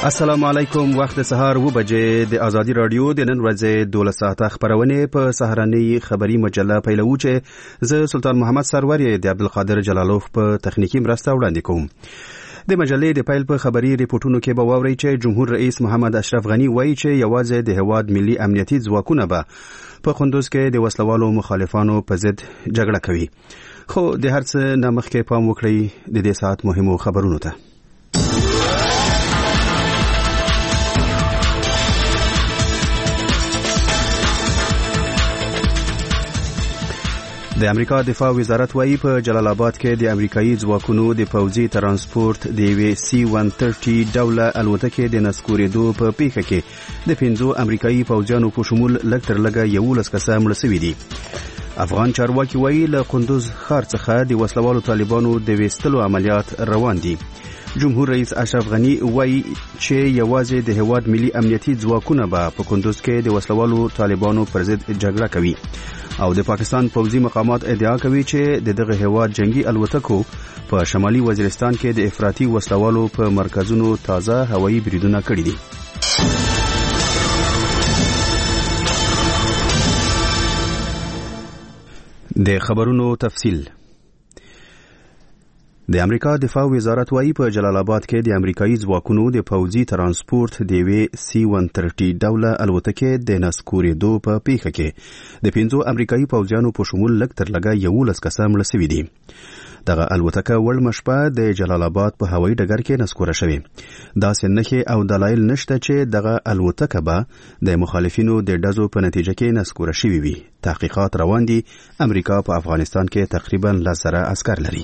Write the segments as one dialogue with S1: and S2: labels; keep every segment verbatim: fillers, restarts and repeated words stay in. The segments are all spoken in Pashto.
S1: السلام علیکم. وخت سهار و بجې د ازادي رادیو د نن ورځې دولس ساعته خبرونه په سهارنۍ خبری مجله پیلوو چې زه سلطان محمد سرور د عبدالقادر جلالوف په تخنیکی مرسته وړاندې کوم. د مجلې د پیل په خبري ریپورتونو کې به واورئ چې جمهور رئیس محمد اشرف غنی وایي چې یوازې د هواد ملي امنیتي ځواکونه به په قندوز کې د وسلوالو مخالفانو په ضد جګړه کوي. خو د هر څه نه مخکې پام وکړئ د دې ساعت مهمو خبرونو ته. د امریکا دفاع وزارت وايي په جلال آباد کې د امریکایي ځواکونو د پوځي ترانسپورت د وی سی ون ترټي ډوله الوتکې د نسکورېدو په پیښه کې د پنځو امریکایي پوځیانو په شمول لږ تر لږه یولس کسه مړه شوي دي. افغان چارواکي وايي له قندوز ښار څخه د وسلوالو طالبانو د ویستلو عملیات روان دي. جمهور رئیس اشرف غنی وايي چې یوازې د هواد ملي امنیتي ځواکونه به په قندوز کې د وسلوالو طالبانو پر ضد جګړه کوي. او د پاکستان پوځي مقامات ادعا کوي چې د دغه هواد جنگي الوتکو په شمالي وزیرستان کې د افراطي وسلوالو په مرکزونو تازه هوایي بریدونه کړي دي. د خبرونو تفصیل. د امریکا دفاع وزارت وايي په جلال آباد کې د امریکایي ځواکونو د پوځي ترانسپورت د وی سی ون ترټي ډوله الوتکې د نسکورېدو په پیښه کې د پنځو امریکایي پوځیانو په شمول لږ تر لږه یولس کسه مړه شوي دي. دغه الوتکه وړمه شپه د جلال آباد په هوایي ډګر کې نسکوره شوې. داسې نښې او دلایل نشته چې دغه الوتکه به د مخالفینو د ډزو په نتیجه کې نسکوره شوې وي. تحقیقات روان دي. امریکا په افغانستان کې تقریبا لس زره عسکر لري.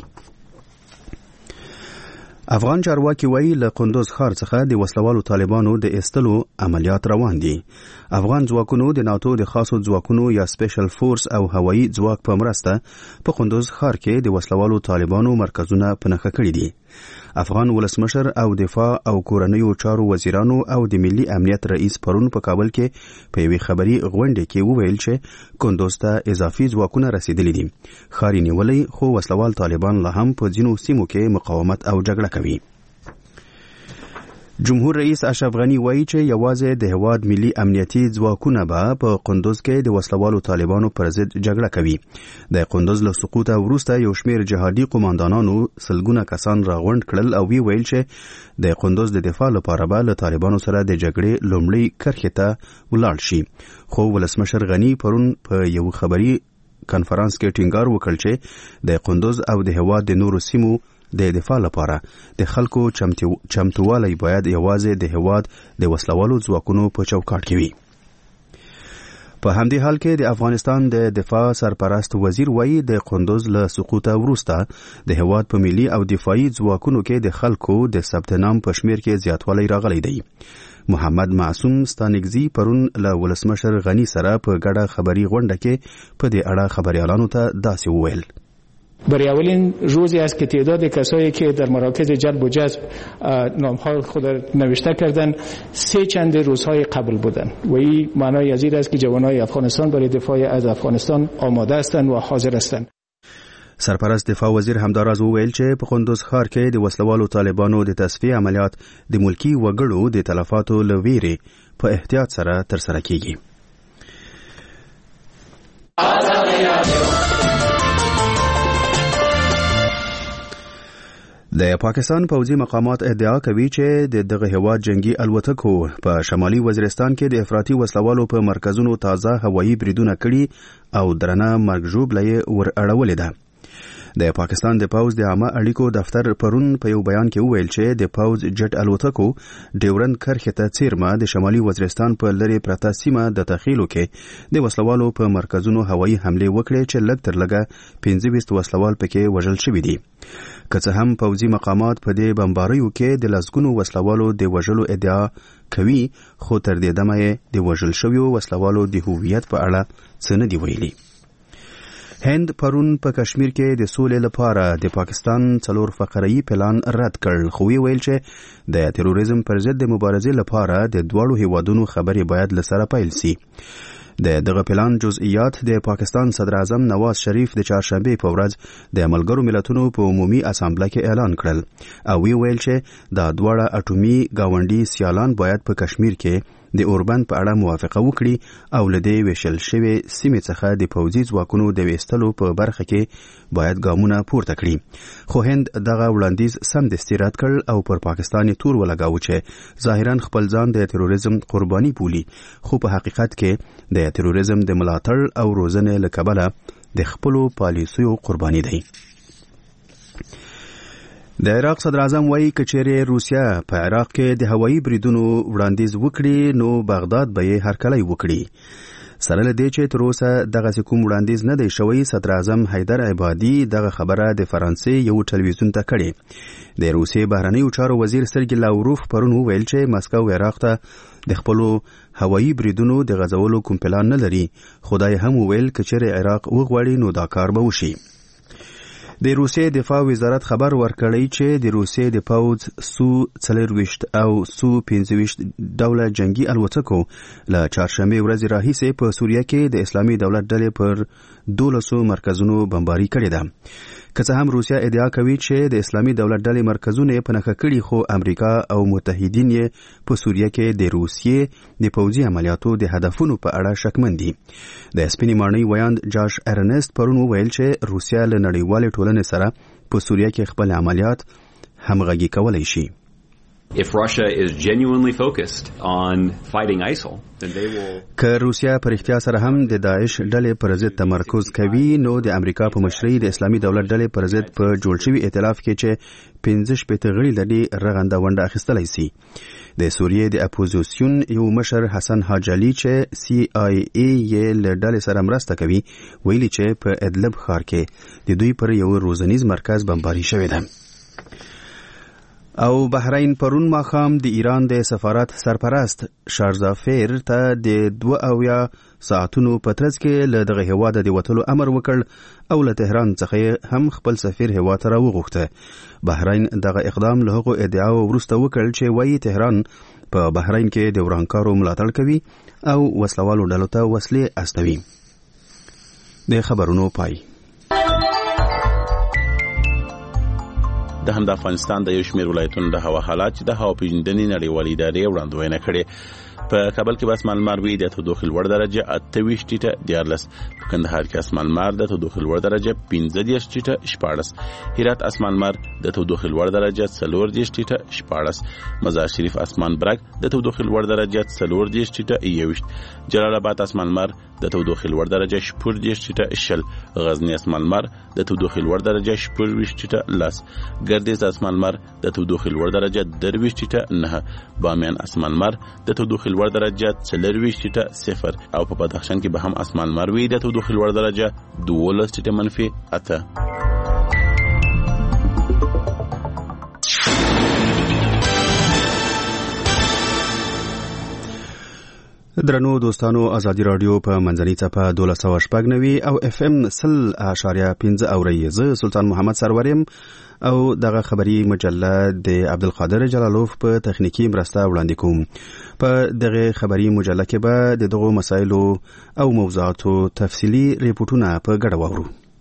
S1: افغان چارواکي وايي له قندوز ښار څخه د وسلوالو طالبانو د ایستلو عملیات روان دي. افغان ځواکونو د ناتو د خاصو ځواکونو یا سپیشل فورس او هوایي ځواک په مرسته په قندوز ښار کې د وسلوالو طالبانو مرکزونه په نښه کړي دي. افغان ولسمشر او دفاع او کورنیو چارو وزیرانو او د ملي امنیت رئیس پرون په کابل کې په یوې خبري غونډه کې وویل چې قندوز ته اضافي ځواکونه رسیدلي دي. ښار نیولې خو وسلوال طالبان لا هم په ځینو سیمو کې مقاومت او جګړه کوي. جمهور رئیس اشرف غنی وایي چې یوازې د هواد ملي امنیتي ځواکونه به په قندوز کې د وسلوالو طالبانو پر ضد جګړه کوي. د قندوز له سقوط وروسته یو شمېر جهادي قوماندانانو سلګونه کسان راغونډ کړل او وی ویل چې د قندوز د دفاع لپاره به له طالبانو سره د جګړې لومړی کرښې ته ولاړ شي. خو ولسمشر غنی پرون په یو خبري کانفرنس کې ټینګار وکړ چې د قندوز او د هواد د نورو سیمو د دفاع لپاره د خلکو چمتووالی باید یوازې د هواد د وسلوالو ځواکونو په چوکاټ کې وي. په همدې حال کې د افغانستان د دفاع سرپرست وزیر وایي د قندوز له سقوط وروسته د هواد په ملي او دفاعي ځواکونو کې د خلکو د ثبت نام په شمیر کې زیاتوالی راغلی دی. محمد معصوم ستانکزی پرون له ولسمشر غنی سره په ګډه خبري غونډه کې په دې اړه خبريالانو ته داسې وویل:
S2: برای اولین روزی است که تعداد کسایی که در مراکز جلب و جذب نامهای خود نوشته کردن سه چند روزهای قبل بودن و این معنای از این است که جوانای افغانستان برای دفاع از افغانستان آماده هستند و حاضر هستند.
S1: سرپرست دفاع وزیر همداراز وویل چې په قندوز ښار کې د وسلوالو طالبانو د تصفیه عملیات د ملکی وګړو د تلفاتو له ویرې په احتیاط سره ترسره کیږي. د پاکستان پوځي مقامات ادعا کوي چې د دغه هواد جنگي الوتکو په شمالي وزیرستان کې د افراطي وسلوالو په مرکزونو تازه هوایي بریدونه کړي او درنه مرګ ژوبله ور اړولې ده. د پاکستان د پوځ د عامه اړیکو دفتر پرون په یو بیان کې وویل چې د پوځ جټ الوتکو ډیورند کرښې ته څیرمه د شمالي وزیرستان په لرې پرته سیمه د تخیلو کې د وسلوالو په مرکزونو هوایي حمله وکړي چې لږ تر لږه پنځه ویشت وسلوال پکې وژل شوي دي. که څه هم پوځي مقامات په دې بمباریو کې د لسګونو وسلوالو د وژلو ادعا کوي، خو تر دې دمه د وژل شویو وسلوالو د هویت په اړه څه نه دی ویلي. هند پرون په کشمیر کې د سولې لپاره د پاکستان څلور فقره‌ای پلان رد کړ، خو ویل چې د تروریزم پر ضد د مبارزې لپاره د دواړو هیوادونو خبرې باید له سره پیل شي. د دغه پلان جزئیات د پاکستان صدر اعظم نواز شریف د چهارشنبه په ورځ د ملګرو ملتونو په عمومي اسامبله کې اعلان کړل او وی ویل چې دا دواړه اټومي گاونډي سیالان باید په کشمیر کې د اوربند په اړه موافقه وکړي او له دې ویشل شوی سیمې څخه د پوځي ځواکونو د ویستلو په برخه کې باید ګامونه پورته کړي خو هند دغه وړاندیز سمدستي رد کړ او پر پاکستان تور ولګاوه چې ظاهرا خپل ځان د تروریزم قرباني بولي خو په حقیقت کې د تروریزم د ملاتړ او روزنې له کبله د خپلو پالیسیو قرباني دی. د عراق صدر اعظم وایي کچېرې روسیا په عراق کې د هوایي بریدونو وړاندیز وکړي نو بغداد به یې هرکلی وکړي. سره له دې چې تر اوسه دغسې کوم وړاندیز نه دی شوی، صدر اعظم حیدر عبادي دغه خبره د فرانسې یو ټلویزیون ته کړې. د روسیې بهرنیو چارو وزیر سرګي لاوروف پرون وویل چې مسکو عراق ته د خپلو هوایي بریدونو د غځولو کوم پلان نه لري. خدای هم وویل کچېرې عراق وغواړي نو دا کار به وشي. د روسیې دفاع وزارت خبر ورکړی چې د روسیې د پوځ سو څلرویشت او سو پنځویشت ډوله جنگي الوتکو له چهارشنبې ورځې راهیسې په سوریه کې د اسلامي دولت ډلې پر دولسو مرکزونو بمباري کړې ده. که څه هم روسیا ادعا کوي چې د اسلامي دولت ډلې مرکزونه یې په نښه کړي، خو امریکا او متحدین یې په سوریه کې د روسیې د پوځي عملیاتو د هدفونو په اړه شکمن دي. د سپینې ماڼۍ ویاند جاش ارنست پرون وویل چې روسیا له نړیوالې ټولنې سره په سوریه کې خپل عملیات همغږي کولی شي.
S3: If Russia is genuinely focused on fighting ISIL, then they will.
S1: که روسیا پر اختیار سره هم د داعش ډلې پر ضد تمرکز کوي، نو د امریکا په مشرۍ د اسلامي دولت ډلې پر ضد په جوړ شوي ائتلاف کې چې پنځه شپېته غړي لري رغنده ونډه اخیستلی سي. د سوریې د اپوزیسیون یو مشر حسن حاجلی چې سی آی ای یې له ډلې سره مرسته کوي ویلي چې په ادلب ښار کې د دوی پر یو روزنیز مرکز بمباري شوی ده. او بحرین پرون ماښام د ایران د سفارت سرپرست شارزافیر ته د دوه اویا ساعتونو په ترڅ کې له دغه هېواده د وتلو امر وکړ او له تهران څخه هم خپل سفیر هېواد ته راوغوښته. بحرین دغه اقدام له هغو ادعاو وروسته وکړ چې وایي تهران په بحرین کې د ورانکارو ملاتړ کوي او وسلوالو ډلو ته وسلې استوي. د خبرونو پای.
S4: د هم د افغانستان د یو شمېر ولایتونو د هوا حالات چې د هوا پیژندنې نړیوالې ادارې وړاندوینه کړې. په کابل کې به اسمان لمر وي، د تودوخې لوړ درجه اته ویشت ټیټه دیارلس. په کندهار کې اسمان لمر، د تودوخې لوړ درجه پنځه دېرش ټیټه شپاړس. هرات اسمان لمر، د تودوخې لوړ درجه څلور دېرش ټیټه شپاړس. مزار شریف اسمان برګ، د تودوخې لوړ درجه څلور دېرش ټیټه یوویشت. جلال آباد اسمان لمر، د تودوخې لوړ درجه شپږ دېرش ټیټه شل. غزنی اسمان لمر، د تودوخې لوړ درجه شپږ ویشت ټیټه لس. ګردیز اسمان لمر، د تودوخې لوړ درجه درویشت ټیټه نه. بامیان اسمان لمر، د تودوخې لوړ درجه څلرویشت ټیټه صفر. او په بدخشان کې به هم اسمان لمر وي، د تودوخې لوړ درجه دولس ټیټه منفي اته.
S1: درنو دوستانو، ازادي رادیو په منځنۍ څپه دولس سوه شپږ نوي او اف ام سل اشاریه پنځه اورئ. زه سلطان محمد سروریم او دغه خبری مجله د عبدالقادر جلالوف په تخنیکی مرسته وړاندې کوم. په دغه خبری مجله کې به د دغو مسایلو او موضوعاتو تفصیلی ریپورتونه په ګډه واورو.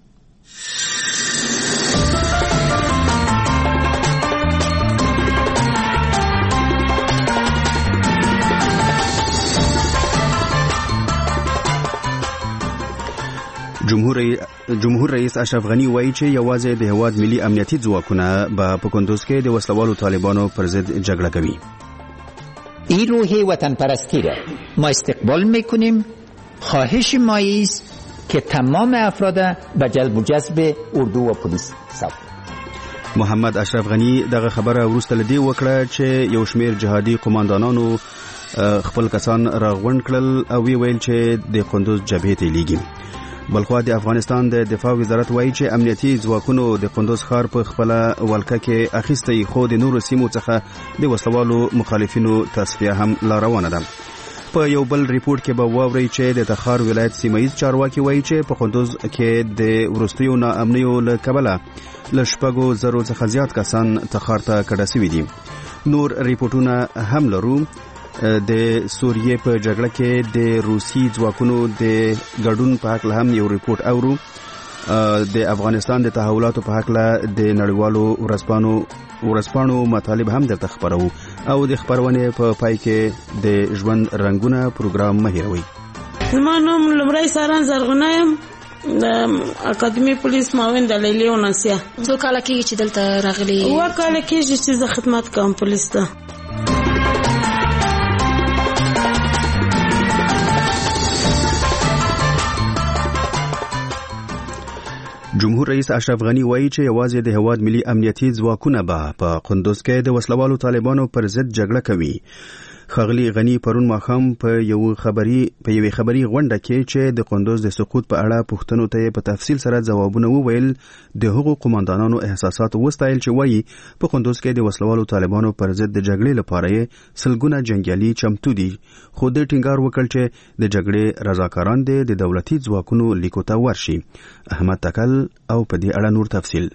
S1: جمهور جمهور رئیس اشرف غنی وایي چې یوازې د هواد ملي امنیتي ځواکونه به په کندوز کې د وسلوالو طالبانو پر ضد جګړه کوي.
S5: این روح وطن پرستی را ما استقبال میکنیم. خواهش ما است که تمام افراد به جلب و جذب اردو و پلیس ساخت.
S1: محمد اشرف غنی دغه خبره وروسته لدی وکړه چې یو شمیر جهادي قوماندانانو خپل کسان راغونډ کړل او ویل چې د کندوز جبهې ته لیږي. بلخوا د افغانستان د دفاع وزارت وایي چې امنیتي ځواکونو د کندوز ښار په خپله ولکه کې اخیستی، خو د نورو سیمو څخه د وسلوالو مخالفینو تصفیه هم لا روانه ده. په یو بل ریپورت کې به واورئ چې د تخار ولایت سیمهیز چارواکي وایي چې په کندوز کې د وروستیو ناامنیو له کبله له شپږو زرو څخه زیات کسان تخار ته کډه سوي دي. نور ریپورتونه هم لرو. د سوریې په جګړه کې د روسي ځواکونو د ګډون په حق هم یو ریپورت اورو. د افغانستان د تحولاتو په حق له د نړیوالو ورځپاڼو ورځپاڼو مطالب هم درته خبرو او د خبرونه په پای کې د ژوند رنگونه پروګرام مهیروي.
S6: زما نوم لمړی ساران زرغونه یم، د اکاډمي پولیس معاون د لیلی وناسیا.
S7: څو کاله کېږي چې دلته راغلي؟
S6: اووه کاله کېږي چې زه خدمت کوم پولیس ته.
S1: جمهور رئیس اشرف غنی وایي چې یوازې د هواد ملي امنیتي ځواکونه به په قندوز کې د وسلوالو طالبانو پر ضد جګړه کوي. ښاغلي غنی پرون ماښام په یو خبري په یوې خبري غونډه کې چې د قندوز د سقوط په اړه پوښتنو ته په تفصیل سره ځوابونه وویل، د هغو قوماندانانو احساسات وستایل چې وایي په قندوز کې د وسلوالو طالبانو پر ضد د جګړې لپاره یې سلګونه جنگیالي چمتو دي، خو د ټینګار وکړ چې د جګړې رضاکاران دي د دولتي ځواکونو لیکو ته ورشي. احمد تکل او په دې اړه نور تفصیل.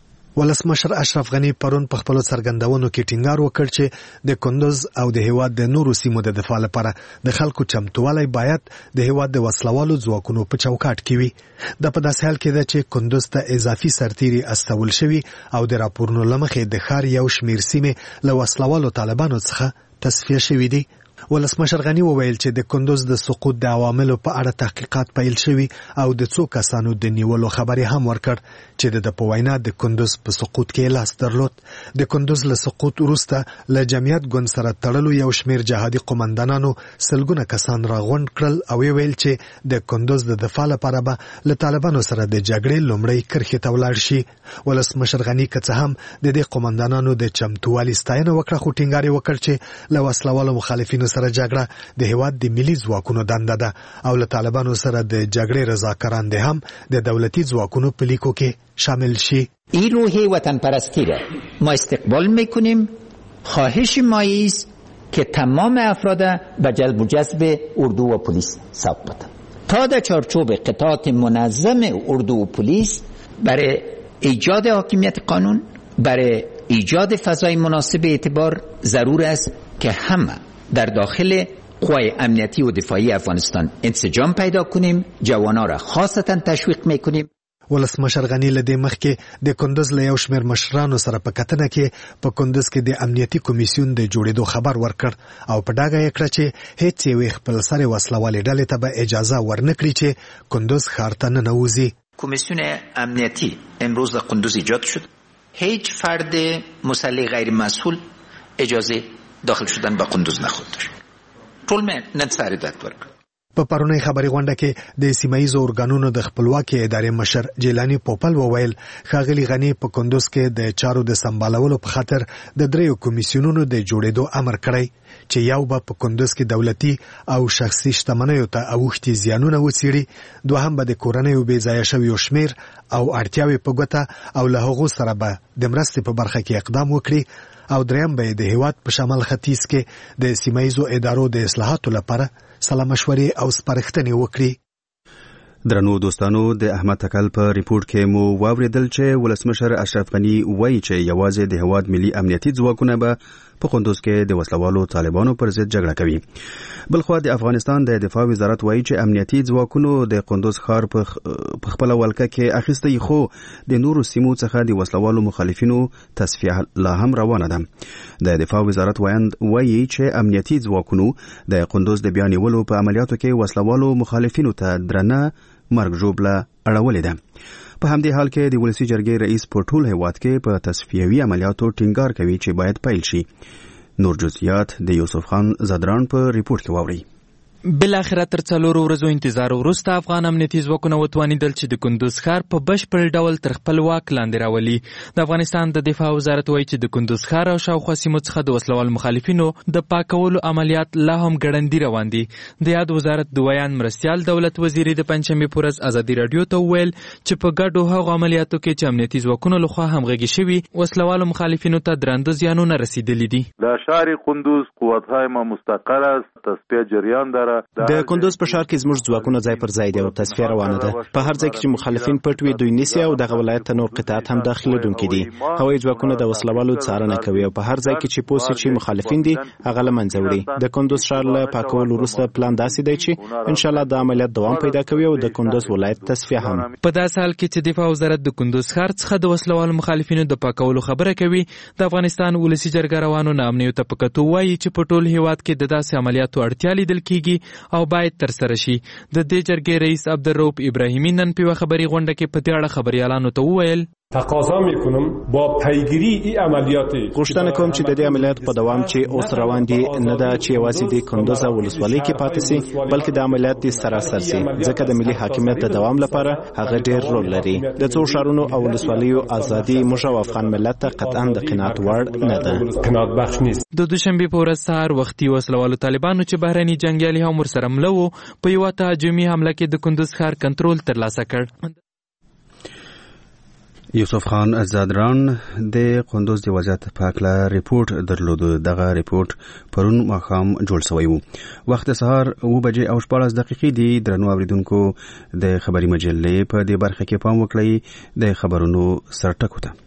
S8: ولسمشر اشرف غنی پرون په خپل څرګندونو کې ټینګار وکړ چې د کندوز او د هیواد د نورو سیمو د دفاع لپاره د خلکو چمتووالی باید د هیواد د وسلوالو ځواکونو په چوکاټ کې وي. د په داسې حال کې ده چې کندوز ته اضافي سرتیري استول شوي او د راپورونو له مخې د ښار یو شمېر سیمې له وسلوالو طالبانو څخه تصفیه شوي دي. ولسمشر غنی وویل چې د کندوز د سقوط د عواملو په اړه تحقیقات پیل شوي او د څو کسانو د نیولو خبرې هم ورکړ چې د په وینا د کندوز په سقوط کې لاس درلود. د کندوز له سقوط وروسته له جمعیت ګوند سره تړلو یو شمېر جهادي قومندانانو سلګونه کسان راغونډ کړل او ویل چې د کندوز د دفاع لپاره به له طالبانو سره د جګړې لومړۍ کرښې ته ولاړ شي. ولسمشر غنی که څه هم د دې قومندانانو د چمتووالي ستاینه وکړه، خو ټینګار یې وکړ چې له وسلوالو مخالفینو سره جګړه د هیواد د ملي ځواکونو دنده ده او له طالبانو سره د جګړې رضاکاران دي هم د دولتي ځواکونو په لیکو کې شامل شي.
S5: این روح وطن پرستی را ما استقبال میکنیم. خواهش ما است که تمام افراد به جلب و جذب اردو و پلیس ثبت بدن تا در چارچوب قطعات منظم اردو و پلیس برای ایجاد حاکمیت قانون، برای ایجاد فضای مناسب اعتبار ضرور است که همه در داخل قوای امنیتی و دفاعی افغانستان انسجام پیدا کنیم. جوانان را خاصتا تشویق میکنیم.
S8: ولسمشر غنی له دې مخکې د کندوز له یو شمېر مشرانو سره په کتنه کې په کندوز کې د امنیتي کمیسیون د جوړېدو خبر ورکړ او په ډاګه یې کړه چې هیڅ یوې خپل سرې وسلوالې ډلې ته به اجازه ورنکړي چې کندوز ښار ته ننوځي.
S5: کمیسیون امنیتی امروز در کندوز ایجاد شد. هیچ فرد مسلح غیر مسئول اجازه داخل شدن به قندوز نخواهد داشت. ټول مې نن سهار هدایت ورکړ.
S8: په پرونی خبري غونډه کې د سیمایي اورګانونو د خپلواکي ادارې مشر جیلانی پوپل وویل ښاغلي غنی په کندوز کې د چارو د سمبالولو په خاطر د دریو کمیسیونونو د جوړېدو امر کړی چې یو به په کندوز کې دولتي او شخصي شتمنیو ته اوښتي زیانونه وڅېړي، دوهم به د کورنیو بې ځایه شویو شمېر او اړتیاوې په ګوته او له هغو سره به د مرستې په برخه کې اقدام وکړي، او دریم به د هیواد په شمال ختیځ کې د سیمایي ادارو د اصلاحاتو لپاره سلا مشورې او سپارښتنې وکړي.
S1: درنو دوستانو، د احمد تکل په ریپورت کې مو واوریدل چې ولسمشر اشرف غنی وایي چې یوازې د هیواد ملي امنیتي ځواکونه به په قندوز کې د وسلوالو طالبانو پر ضد جګړه کوي. بلخوا د افغانستان د دفاع وزارت وایي چې امنیتي ځواکونو د قندوز ښار په خپل ولکه کې اخیستی، خو د نورو سیمو څخه د وسلوالو مخالفینو تصفیه لا هم روانه ده. د دفاع وزارت وایند وایي چې امنیتي ځواکونو د قندوز د بیا نیولو په عملیاتو کې وسلوالو مخالفینو ته درنه مرګ ژوبله اړولې ده. په همدې حال کې د ولسي جرګې رئیس په ټول هیواد کې په تصفیوي عملیاتو ټینګار کوي چې باید پیل شي. نور جزئیات د یوسف خان زدران په ریپورت کې واوري.
S9: بالاخره تر څلورو ورځو انتظار وروسته افغان امنیتي ځواکونه وتوانېدل چې د کندوز ښار په بشپړ ډول تر خپل واک لاندې راولي. د افغانستان د دفاع وزارت وایي چې د کندوز ښار او شاوخوا سیمو څخه د وسلوال مخالفینو د پاکولو عملیات لا هم ګړندي روان دي. د یاد وزارت د ویان مرستیال دولت وزیري د پنجشنبې په ورځ ازادي راډیو ته وویل چې په ګډو هغو عملیاتو کې چې امنیتي ځواکونو لخوا همغږي شوي وسلوالو مخالفینو ته درانده زیانونه رسیدلي دي.
S10: در شهر قندوز قوت‌های ما مستقر است، تصفیه جریان دارد. د کندوز په ښار کې زموږ ځواکونه ځای پر ځای دي او تصفیه روانه ده. په هر ځای کې چې مخالفین پټ وي دوی نیسي او دغه ولایت ته نور قطعات هم داخليدونکي دي. هوایي ځواکونه د وسلوالو څارنه کوي او په هر ځای کې چې پوسټ چې مخالفین دي هغه له منځه وړي. د کندوز ښار له پاکولو وروسته پلان داسې دی چې ان شاء الله د عملیات دوام پیدا کوي او د کندوز ولایت تصفیه هم.
S9: په داسې حال کې چې دفاع وزارت د کندوز ښار څخه د وسلوالو مخالفینو د پاکولو خبره کوي، د افغانستان ولسی جرګه روانو نامنیو ته پکتو وایي چې په ټول هیواد کې د داسې عملیاتو اړتیا لیدل کیږي او باید تر سره شي. د دې جرګې رئیس عبدالرؤف ابراهیمی نن په خبري غونډه کې په دې اړه خبريالانو ته وویل
S11: تقاضا میکنم با پیگیری این عملیات
S10: غوښتنه کوم چې د دې عملیات په دوام چې اوس روان دي نه دا چې یوازې د کندوز ولسوالۍ کې پاتې سي بلکې د عملیات دي سراسر سي، ځکه د ملي حاکمیت د دوام لپاره هغه ډېر رول لري. د څو ښارونو او ولسوالیو ازادي موږ او افغان ملت ته قطعا د قناعت وړ نه ده.
S9: د دوشنبه په ورځ سهار وختي وسلوالو طالبانو چې بهرني جنگیالي هم ورسره مله وو په یو تهاجمي حمله کې د کندوز ښار کنټرول ترلاسه کړ.
S1: یوسف خان زادران د کندوز د وضعیت په اړه ریپورت درلود. دغه ریپورت پرون ماښام جوړ شوی وو. وخت سهار اوه بجې او شپاړس دقیقې دي. درنو اوریدونکو د خبري مجلې په دې برخه کې پام وکړئ د خبرونو سرټکو ته.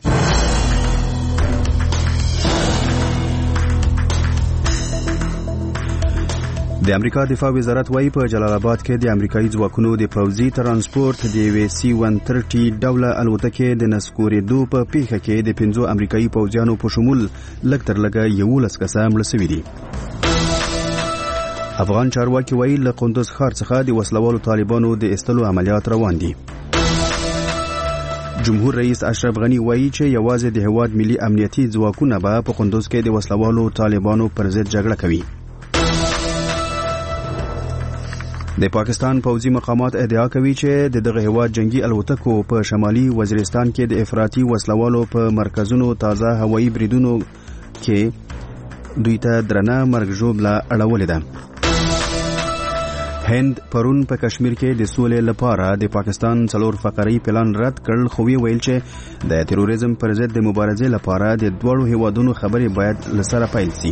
S1: د امریکا دفاع وزارت وايي په جلال آباد کې د امریکایي ځواکونو د پوځي ترانسپورت د وی سی ون تھرټي ډوله الوتکې د نسکورېدو په پیښه کې د پنځو امریکایي پوځیانو په شمول لږ تر لږه یولس کسه مړه شوي دي. افغان چارواکي وايي له کندوز ښار څخه د وسلوالو طالبانو د ایستلو عملیات روان دي. جمهور رئیس اشرف غنی وايي چې یوازې د هیواد ملي امنیتي ځواکونه به په کندوز کې د وسلوالو طالبانو پر ضد جګړه کوي. د پاکستان پوځي مقامات ادعا کوي چې د دغه هیواد جنگي الوتکو په شمالي وزیرستان کې د افراطي وسلوالو په مرکزونو تازه هوایي بریدونو کې دوی ته درنه مرګ ژوبله اړولې ده. هند پرون په کشمیر کې د سولې لپاره د پاکستان څلور فقري پلان رد کړ، خو ویل چې د تروریزم پر ضد د مبارزې لپاره د دوړو هیوادونو خبرې باید لسره پیل شي.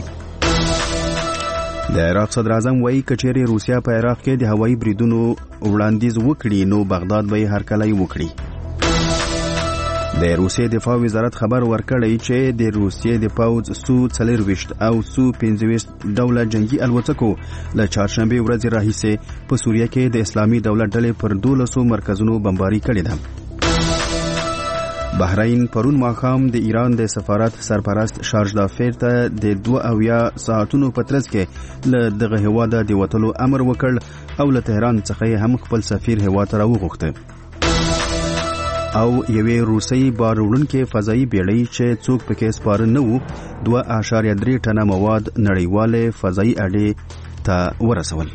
S1: د عراق صدر اعظم وایي کچېرې روسیا په عراق کې د هوایي بریدونو وړاندیز وکړي نو بغداد به یې هرکلی وکړي. د روسیې دفاع وزارت خبر ورکړی چې د روسیې د پوځ سو څلرویشت او سو پنځه ویشت ډوله جنگي الوتکو له چهارشنبې ورځې راهیسې په سوریه کې د اسلامي دولت ډلې پر دولسو مرکزونو بمباري کړې ده. بحرین پرون ماښام د ایران د سفارت سرپرست شارجدافیر ته د دوه اویا ساعتونو په ترڅ کې له دغه هیواده د وتلو امر وکړ او له تهران څخه هم خپل سفیر هیواد ته راوغوښته. او یوې روسي بار وړونکې فضایي بیړۍ چې څوک پکې سپاره نه وو دوه اعشاریه درې ټنه مواد نړیواله فضایي اډې ته ورسول.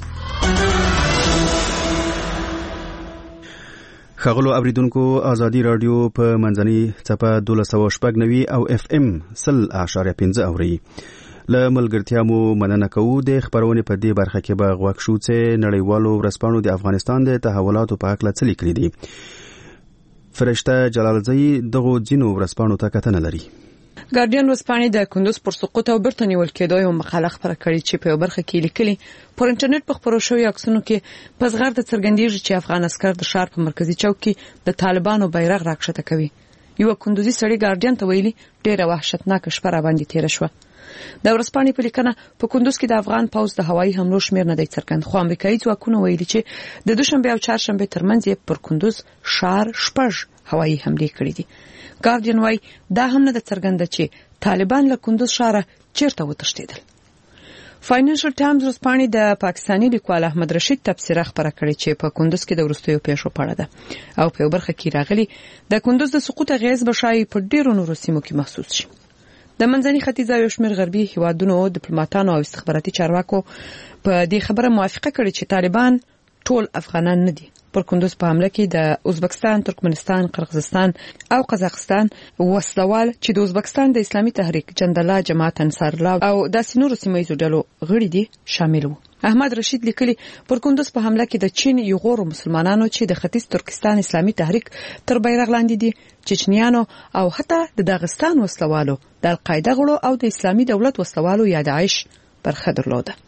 S1: خغلو اوریدونکو ازادي رادیو په منځنۍ څپه دولس سوه شپږ نوي او اف ام سل اعشاریه پنځه اوري. له ملګرتیا مو مننه کوو. د خبرونې په دې برخه کې به غوږ شو چې نړیوالو ورځپاڼو د افغانستان د تحولاتو په اړه څه لیکلي دي. فرشته جلالزئی دغه ځینو ورځپاڼو ته کتنه لري.
S12: ګارډین ورځپاڼې د کندوز پر سقوط او بیرته نیول کېدو یو مقاله خپره کړې چې په برخه کې لیکلي پر انټرنیټ په خبرو شوی عکسونو کې په زغرد څرګندېږي چې افغان عسكر د ښار په مرکزی چوک کې د طالبانو بیرغ راکښته کوي. یو کندوزي سړی ګارډین ته ویلي ډېره وحشتناک شپه را باندې تیر شوه. د ورځپاڼې په لیکنه په کندوز کې د افغان پوځ د هوایي حملو شمیر نه دی څرګند، خو امریکایي ځواکونه ویلي چې د دوشنبه او چهارشنبه ترمنځ پر کندوز ښار شپږ هوایي حملې کړې دي. ګارډین وايي دا هم نه څرګنده چې طالبان له کندوز ښار چیرته وتښتیدل. فاینانشل ټایمز ورځپاڼې د پاکستاني لیکوال احمد رشید تبصره خبره کړې چې په کندوز کې د وروستیو پیښو په اړه ده او په برخه کې راغلي د کندوز د سقوط اغیز به شایي په ډیرو نورو سیمو کې محسوس شي. د منځني ختیځ او شمیر غربي هیوادونو ډیپلوماټانو او استخباراتي چارواکو په دې خبره موافقه کړې چې طالبان ټول افغانان نه دي. پر کندوز په حمله کې د ازبکستان، ترکمنستان، قرغیزستان او قزاقستان وسلوال چې د ازبکستان د اسلامي تحریک جندله جماعت انصار الله او د سینورو سیمایي ډلو غړي دي شامل وو. احمد رشید لیکلي پر کندوز په حمله کې د چین یغورو مسلمانانو چې د ختیځ ترکستان اسلامي تحریک تر بیرغ لاندې دي، چچنیانو او حتی د داغستان وسلوالو د القاعده غړو او د اسلامي دولت وسلوالو یا داعش برخه درلوده.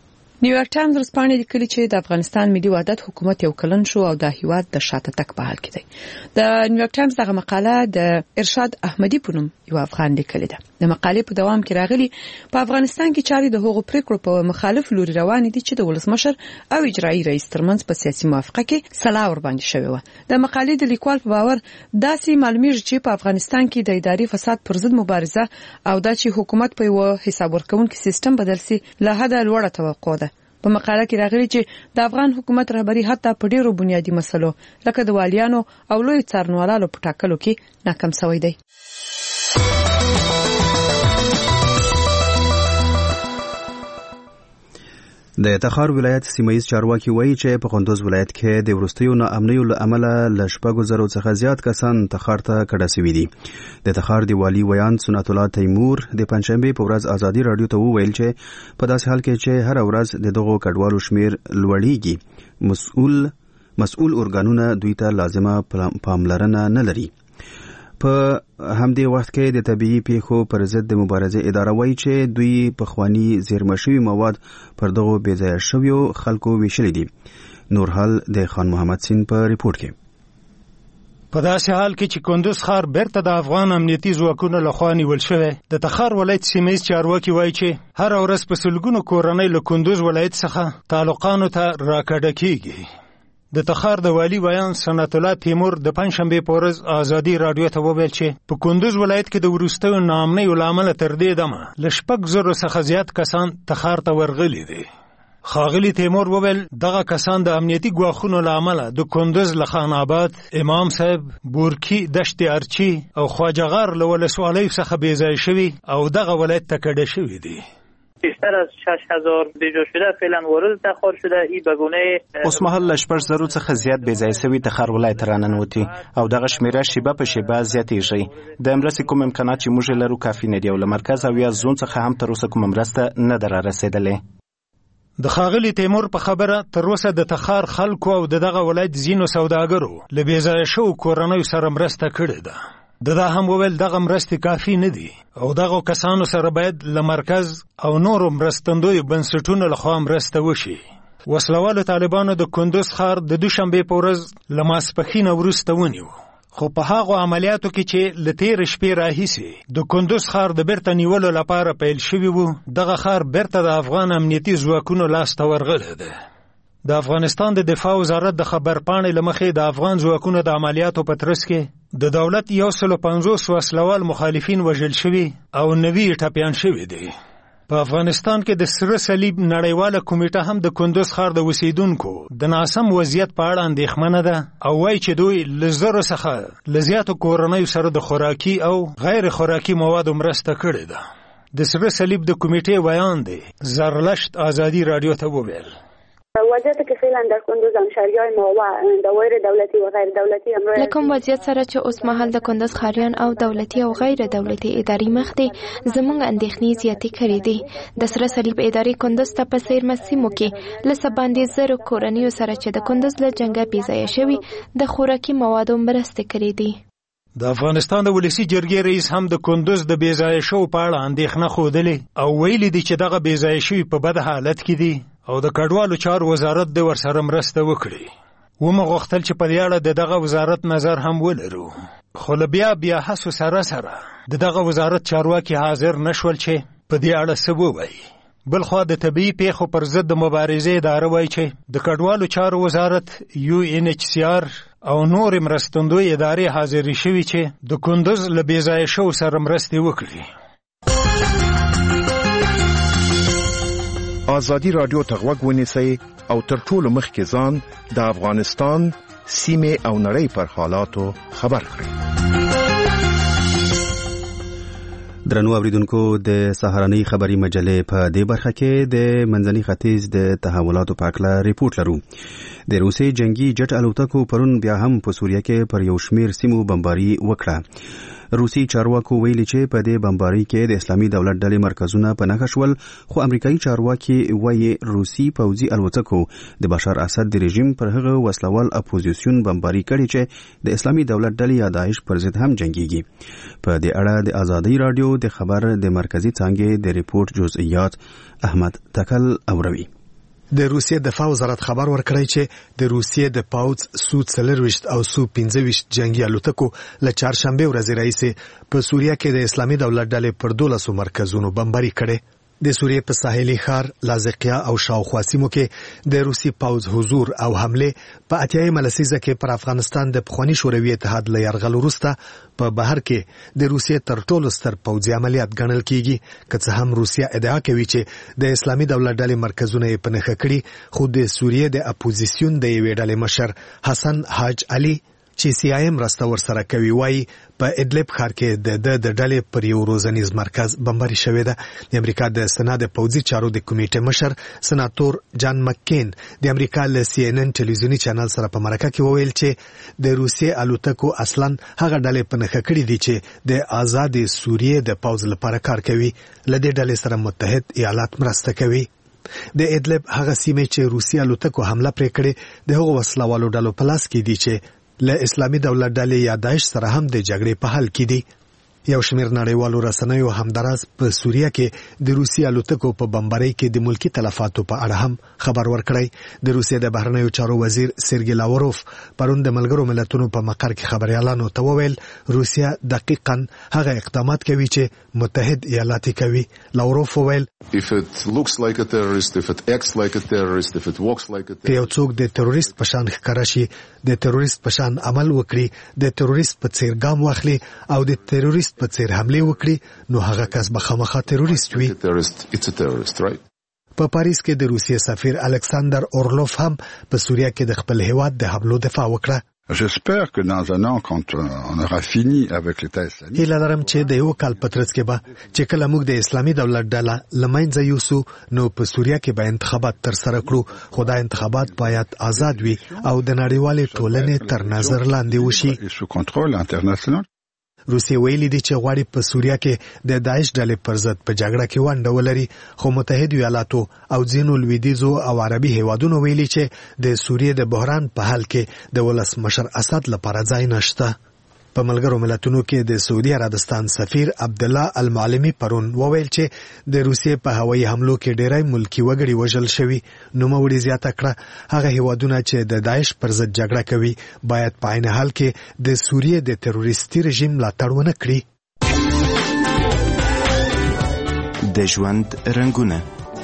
S12: نیویارک ټایمز ورځپاڼې لیکلي چې د افغانستان ملي وحدت حکومت یو کلن شو او د هیواد د شاته تګ په حال کې دی. د نیویارک ټایمز دغه مقاله د ارشاد احمدي په نوم یو افغان لیکلې ده. د مقالې په دوام کې راغلي په افغانستان کې چاري د هغو پریکړو په مخالف لوري روان دي چې د ولسمشر او اجرایي رئیس ترمنځ په سیاسي موافقه کې صلاح ور باندې شوې و. د مقالې د لیکوال په باور داسې معلومیږي چې په افغانستان کې د اداري فساد پر ضد مبارزه او د چې حکومت په یو حساب ورکونکو سیستم بدل سي له حده لوړه توقع ده. په مقاله کې راغلي چې د افغان حکومت رهبری حتی په ډیرو بنیادی مسلو لکه د والیانو او لوی څارنوالانو په ټاکلو کې ناکام شوی دی.
S1: د تخار ولایت سیمایي چارواکي وایي چې په کندوز ولایت کې د ورستیو ناامنیو له امله ل شپږو زرو څخه زیات کسان تخار ته کډه شوي دي. د تخار دی والی ویان سنت الله تیمور د پنځشنبه په ورځ ازادي رادیو ته وویل چې په داسې حال کې چې هر ورځ د دغو کډوالو شمیر لوړیږي مسؤل مسؤل اورګانونه دوی ته لازمه پاملرنه نه لري. په همدې وخت کې د طبيعي پیښو پر ضد د مبارزې اداره وایي چې دوی په خواني زیرمه شوي مواد پر دغو بې ځایه شویو خلکو ویشلي دي. نور حال د خان محمد سین په ریپورت کې.
S13: په داسې حال کې چې کندوز ښار بیرته د افغان امنیتي ځواکونو لخوا نیول شوی، د تخار ولایت سیمهیز چارواکي وایي چې هر ورځ په سلګونو کورنۍ له کندوز ولایت څخه تعلقانو ته راکډه کیږي. د تخار د والی ویان سنت الله تیمور د پنځشنبه په ورځ ازادي رادیو ته وویل چې په کندوز ولایت کې د ورستیو ناامنیو له امله تر دې دمه له شپږ زرو څخه زیات کسان تخار ته ورغلي دي. ښاغلي تیمور وویل دغه کسان د امنیتي ګواښونو له امله د کندوز له خان آباد، امام صاحب، بورکي، دشت ارچي او خواجه غار له ولسوالیو څخه بې ځایه شوي او دغه ولایت ته کډه شوي دي.
S14: بیشتر از شش هزار بیجا شده فعلا وارد تخار شده. ای بگونه
S10: اوس مهال له شپږ زرو څخه زیات بې ځایه شوي تخار ولایت ته راننوتي او دغه شمیره شیبه په شیبه زیاتیږي. د مرستې کوم امکانات چې موږ لرو کافي نه دي او له مرکز او یا زون څخه هم تر اوسه کومه مرسته نه ده رارسېدلې.
S13: د ښاغلي تیمور په خبره تر اوسه د تخار خلکو او د دغه ولایت ځینو سوداګرو له بې ځایه شوو کورنیو سره مرسته کړې ده. د دا هم وویل دغه مرستې کافي نه دي او دغه کسانو سره باید له مرکز او نورو مرستندویو بنسټونو لخوا مرسته وشي. وسلوالو طالبانو د کندوز ښار د دوشنبې په ورځ له ماسپښینه وروسته ونیو، خو په هغو عملیاتو کې چې له تېرې شپې راهیسې د کندوز ښار د بیرته نیولو لپاره پیل شوي وو، دغه ښار بیرته د افغان امنیتي ځواکونو لاسته ورغلی دی. د افغانستان د دفاع وزارت د خبرپاڼې له مخې د افغان ځواکونو د عملیاتو په ترڅ کې د دولت یو سل پنځوس وسلوال مخالفین وژل شوي او نوي ټپیان شوي دي. په افغانستان کې د سره صلیب نړیواله کمیټه هم د کندوز ښار د اوسیدونکو د ناسم وضعیت په اړه اندېښمنه ده او وایي چې دوی له زرو څخه له زیاتو کورنیو سره د خوراکي او غیر خوراکي موادو مرسته کړې ده. د سره صلیب د کمیټې ویان دی زرلشت ازادي رادیو ته وویل
S15: وضعیت که فعلا در کندوز همشهریای ما و دوایر دولتی و غیر دولتی امروز
S16: لکم وضعیت سره چې اوس مهال د کندوز ښاریان او دولتي او غیر دولتي اداري مخ دي زموږ اندېښنې زیاتې کړې دي. د سره صلیب ادارې کندوز ته په څیرمه سیمو کې له څه باندې زرو کورنیو سره چې د کندوز له جنګه بې ځایه شوي د خوراکي موادو مرستې کړې دي.
S13: د افغانستان د ولسی جرګې رئیس هم د کندوز د بې ځایه شوو په اړه اندېښنه ښودلې او ویلي دي چې دغه بې ځایه شوي په بد حالت کې دي او د کډوالو چارو وزارت د ورسره مرسته وکړي. ومه غوښتل چې په دې اړه د دغه وزارت نظر هم ولرو، خو له بیا بیا هڅو سره سره د دغه وزارت چارواکي حاضر نشول چې په دې اړه څه ووایي. بلخوا د طبیعي پیښو پر ضد د مبارزې اداره وایي چې د کډوالو چارو وزارت یو ان ایچ سی آر او نور مرستندوی ادارې حاضرې شوي چې د کندوز له بې ځایه شوو سره مرستې وکړي.
S17: ازادي رادیو ته غوږ ونیسئ او تر ټولو مخکې ځان د افغانستان سیمې او نړۍ پر حالاتو خبر کړئ.
S1: درنو اوریدونکو د سهارنۍ خبري مجلې په دې برخه کې د منځني ختیځ د تحولاتو په اړه ریپورت لرو. د روسي جنگي جټ الوتکو پرون بیا هم په سوریه کې پر یو شمیر سیمو بمباري وکړه. روسي چارواکو ویلي چې په دې بمباري کې د اسلامي دولت ډلې مرکزونه په نښه شول، خو امریکایي چارواکي وایي روسي پوځي الوتکو د بشار اسد د رژیم پر هغه وسلوال اپوزیسیون بمباري کړي چې د اسلامي دولت ډلې یا داعش پر ضد هم جنگيږي. په دې اړه د ازادي رادیو د خبر د مرکزی څانګې د ریپورت جزئیات احمد تکل اوروي.
S8: د روسیې دفاع وزارت خبر ورکړی چې د روسیې د پاوځ سو څلرويشت او سو پنځه ویشت جنگي الوتکو له چهارشنبه ورځې راهیسې په سوریه کې د اسلامي دولت ډلې پر دولسو مرکزونو بمباري کړې. د سوریې په ساحلي ښار لازقیه او شاوخوا سیمو کې د روسي پاوځ حضور او حمله په اتیایمه لسیزه کې پر افغانستان د پخواني شوروي اتحاد له یرغل وروسته په بهر کې د روسیې تر ټولو ستر پوځي عملیات ګڼل کیږي، که څه هم روسیه ادعا کوي چې د اسلامي دولت ډلې مرکزونه یې په نښه کړي، خو د سوریې د اپوزیسیون د یوې ډلې مشر حسن حاج علي چې سی آی ایم راسته ورسره کوي وایي په ادلب ښار کې د د د ډلې پر یو روزنیز مرکز بمباري شوې ده. د امریکا د سنا د پوځي چارو د کمیټې مشر سناتور جان مکین د امریکا له سی ان ان ټلویزیوني چینل سره په مرکه کې وویل چې د روسیې الوتکو اصلا هغه ډلې په نښه کړې دي چې د آزاد سوریې د پوځ لپاره کار کوي. له دې ډلې سره متحد ایالات مرسته کوي. د ادلب هغه سیمې چې روسي الوتکو حمله پرې کړې د هغو وسلوالو ډلو په لاس کې دي چې له اسلامي دولت ډلې یا داعش سره هم د جګړې په حال کې دي. یو شمېر نړیوالو رسنیو همداراز په سوریه کې د روسي الوتکو په بمبارۍ کې د ملکی تلفاتو په اړه هم خبر ورکړی. د روسیې د بهرنیو چارو وزیر سرګی لاوروف پرون د ملګرو ملتونو په مقر کې خبريالانو ته وویل روسیه دقیقاً هغه اقدامات کوي چې متحد ایالات کوي. لاوروف وویل
S18: if it looks like a terrorist, if it acts like a terrorist, if it walks like a terrorist,
S8: که یو څوک د تروریست په شان ښکاره شي، د تروریست په شان عمل وکړي، د تروریست په څیر ګام واخلي او د تروریست په څیر حمله وکړي، نو هغه کس به خامخا تروریست وي. په پاریس کې د روسیې سفیر الکساندر اورلوف هم په سوریه کې د خپل هیواد د حملو دفاع وکړه.
S18: J'espère que dans un an, quand on aura fini avec l'État islamique,
S8: هیله لرم چې د یو کال په ترڅ کې به چې کله موږ د اسلامي دولت ډله له منځه یوسو، نو په سوریه کې به انتخابات ترسره کړو، خو دا انتخابات باید آزاد وي او د نړیوالې ټولنې تر نظر لاندې وشي. روسیه ویلي دي چې غواړي په سوریه کې د داعش ډلې پر ضد په جګړه کې ونډه ولري، خو متحد ایالاتو او ځینو لویدیځو او عربي هیوادونو ویلي چې د سوریې د بحران په حل کې د ولسمشر اسد لپاره ځای نشته. په ملګرو ملتونو کې د سعودي عربستان سفیر عبدالله المعلمي پرون وویل چې د روسیې په هوایي حملو کې ډیری ملکی وګړي وژل شوي. نوموړي زیاته کړه هغه هیوادونه چې د داعش پر ضد جګړه کوي باید په عین حال کې د سوریې د تروریستي رژیم ملاتړ ونه کړي.
S19: د ژوند رنګونه.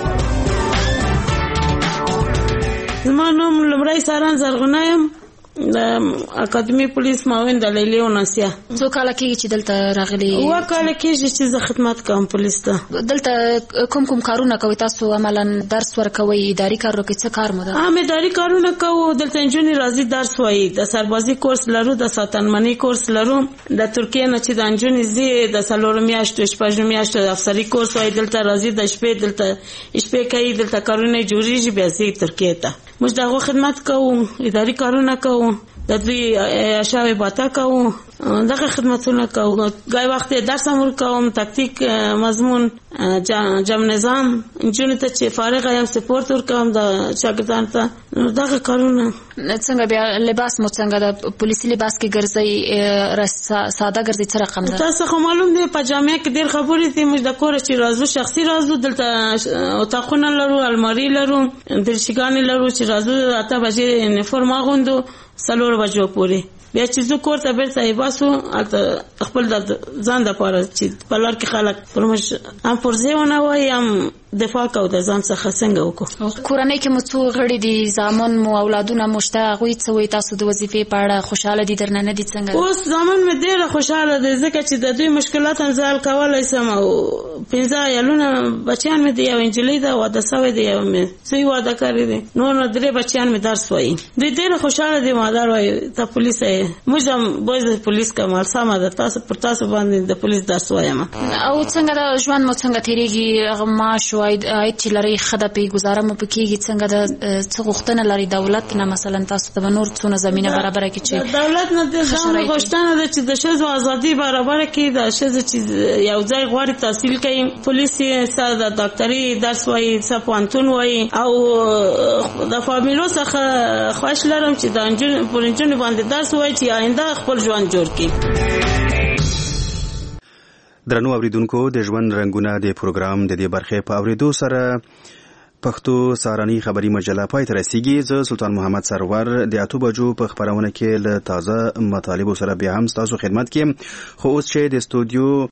S6: زما نوم لمړی ساران زرغونه یم، د اکاډمي پولیس معاون د لیلی اوناسیا.
S7: څو کاله کېږي چې دلته راغلي؟
S6: اووه کاله کېږي چې زه خدمت کوم پولیس ته.
S7: دلته کوم کوم کارونه کوئ تاسو؟ عملا درس ورکوئ، اداري کارونه کوئ، څه کار مو ده؟
S6: هم اداري کارونه کوو. دلته نجونې راځي درس وایي، د سربازي کورس لرو، د ساتنمنۍ کورس لرو. د ترکیې نه چې د نجونې ځي د څلورو میاشتو شپږو میاشتو د افسري کورس وایي، دلته راځي د شپې دلته شپې کوي، دلته کارونه جوړېږي، بیا ځي ترکیې ته. موږ د هغو خدمت کوو، اداري کارونه کوو، د دوی اشاوې باتا کوو، دغه خدمتونه کوو. ګای وخت درس هم ورکوم، تکتیک، مضمون، جمع نظام. نجونې ته چې فارغه یم سپورت ورکوم د شاګردانو ته. دغه کارونه.
S7: څنګه بیا لباس مو څنګه د پولیسي لباس کې ګرځئ، ساده ګرځئ، څه رقم ده؟
S6: تاسو خو معلوم دی په جامع کې ډېر خبرې دي. موږ د کوره چې راځو شخصي راځو، دلته اتاقونه لرو، الماري لرو، درشګانې لرو چې راځو اته بجې یونیفورم اغوندو څلور بجو پورې. بیا چې زه کور ته بیرته یباسو هلته خپل د ځان دپاره چې په لار کې خلک پر موږ هم پرزې ونه وایي، هم دفاع کوو د ځان څخه څنګه وکړو.
S7: کورنۍ کې مو څو غړي دي؟ زامن مو، اولادونه مو شته؟ هغوی څه وایي تاسو د وظیفې په اړه؟ خوشحاله دي درنه نه دي؟ څنګه
S6: اوس زامن مې ډېره خوشحاله دی، ځکه چې د دوی مشکلات هم زه حل کولی شم. او پنځه عیالونه بچیان مې دي، یو نجلۍ ده واده شوی دی، یو مې زوی واده کړی دی، نور نو درې بچیان مې درس وایي. دوی ډېره خوشحاله دي. مادر وایي ته پولیس یې، موږ هم باید د پولیس کوم سمه ده، تاسو پر تاسو باندې د پولیس درس وایم.
S7: او څنګه د ژوند مو څنګه تېرېږي؟ هغه معاش او عاید چې لرئ ښه ده، پرې ګزاره مو پکې کېږي؟ څنګه د څه غوښتنه لرئ دولت نه؟ مثلا تاسو ته به نور څونه زمینه برابره کړي چې
S6: دولت نه د ځان غوښتنه ده چې د ښځو ازادي برابره کړي، د ښځو چې یو ځای غواړي تحصیل کوي، پولیس یې څه د ډاکټري درس وایي، څه پوهنتون وایي. او د فامیلو څخه خواهش لرم چې د نجونو پر نجونو باندې درس وایي چې آینده خپل ژوند جوړ کړي.
S1: درنو اوریدونکو، د ژوند رنګونه د پروګرام د دې برخې په اوریدو سره پښتو سارانی خبری مجله پای ته رسیږي. زه سلطان محمد سرور د اتو بجو په خبرونه کې له تازه مطالب سره بیا هم تاسو خدمت کې. خو اوس چې د استودیو